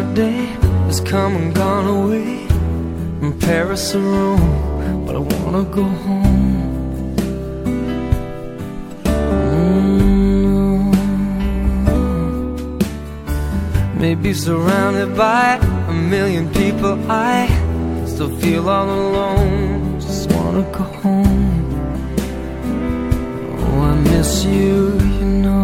day has come and gone away, from Paris or Rome, but I wanna go home. Maybe surrounded by a million people, I still feel all alone. Just wanna go home. Oh, I miss you, you know.